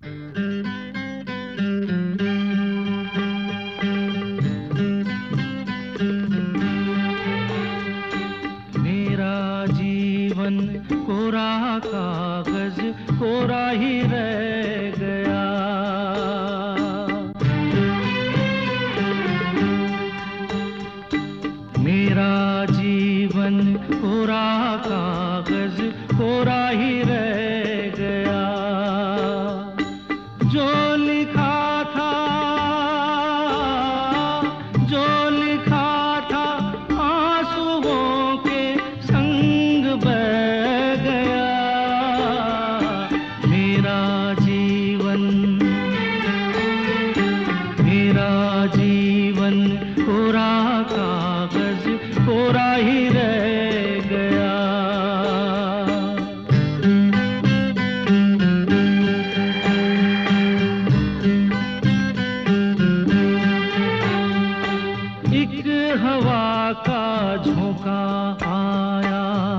मेरा जीवन कोरा कागज कोरा ही रह गया। मेरा जीवन कोरा कागज कोरा ही रह गया। जो लिखा था, जो लिखा था आंसुओं के संग बह गया। मेरा जीवन कोरा कागज कोरा ही रह गया। एक हवा का झोंका आया,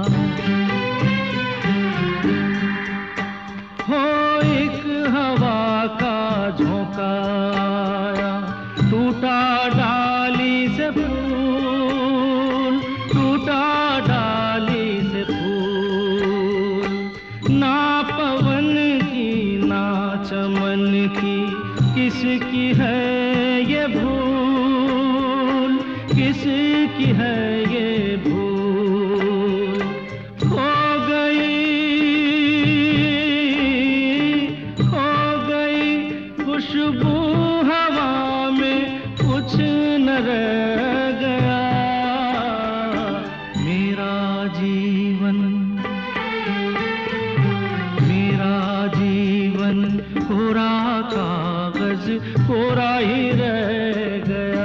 हो एक हवा का झोंका आया। टूटा डाली से फूल, टूटा डाली से फूल। ना पवन की ना चमन की किसकी है ये भूल, किसकी है ये भूल। खो गई खुशबू हवा में, कुछ न रह गया। मेरा जीवन कोरा कागज कोरा ही रह गया।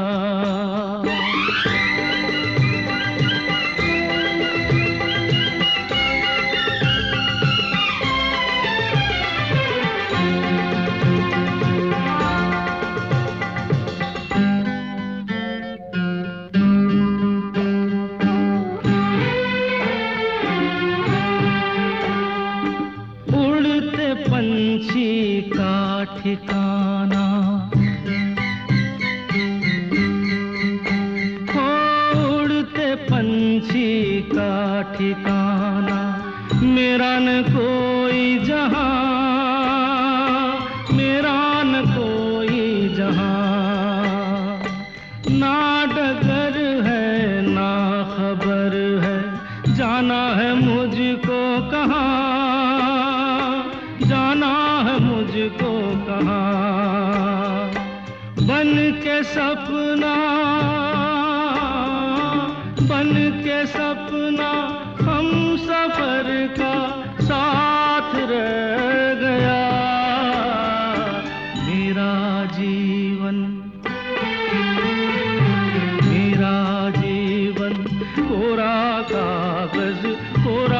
पंछी का ठिकाना, उड़ते पंछी का ठिकाना। मेरा न कोई जहां, मेरा न कोई जहां। ना डगर है ना खबर है, जाना है मुझको कहाँ, जाना है मुझको कहाँ। बन के सपना, बन के सपना हम सफर का साथ रह गया। मेरा जीवन कोरा कागज कोरा